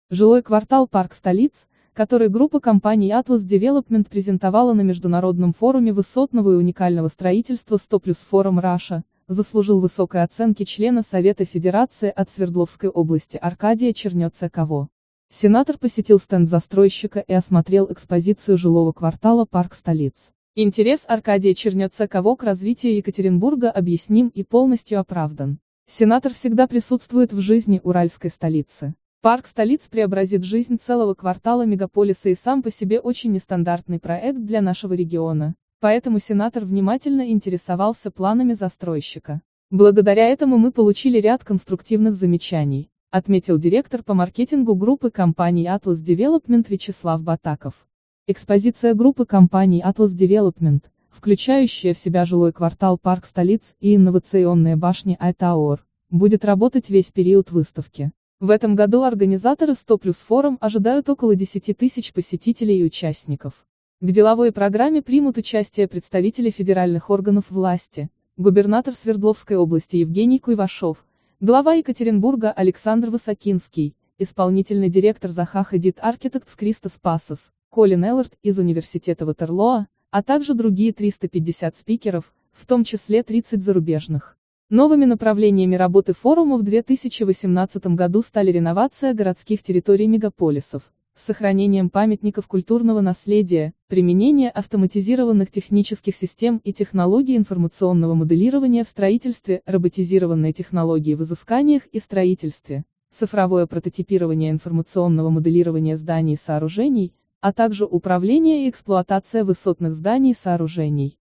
Жилой квартал «Парк столиц», который группа компаний Atlas Development презентовала на международном форуме высотного и уникального строительства 100+ Forum Russia, заслужил высокой оценки члена Совета Федерации от Свердловской области Аркадия Чернёцкого. Сенатор посетил стенд застройщика и осмотрел экспозицию жилого квартала «Парк столиц». Интерес Аркадия Чернёцкого к развитию Екатеринбурга объясним и полностью оправдан. Сенатор всегда присутствует в жизни уральской столицы. Парк столиц преобразит жизнь целого квартала мегаполиса и сам по себе очень нестандартный проект для нашего региона, поэтому сенатор внимательно интересовался планами застройщика. Благодаря этому мы получили ряд конструктивных замечаний, отметил директор по маркетингу группы компаний Atlas Development Вячеслав Батаков. Экспозиция группы компаний Atlas Development, включающая в себя жилой квартал «Парк столиц» и инновационные башни iTower, будет работать весь период выставки. В этом году организаторы 100+ Forum ожидают около 10 тысяч посетителей и участников. В деловой программе примут участие представители федеральных органов власти, губернатор Свердловской области Евгений Куйвашов, глава Екатеринбурга Александр Высокинский, исполнительный директор Zaha Hadid Architects Кристос Пасос, Колин Эллард из Университета Ватерлоо, а также другие 350 спикеров, в том числе 30 зарубежных. Новыми направлениями работы форума в 2018 году стали реновация городских территорий мегаполисов, с сохранением памятников культурного наследия, применение автоматизированных технических систем и технологий информационного моделирования в строительстве, роботизированные технологии в изысканиях и строительстве, цифровое прототипирование информационного моделирования зданий и сооружений, а также управление и эксплуатация высотных зданий и сооружений.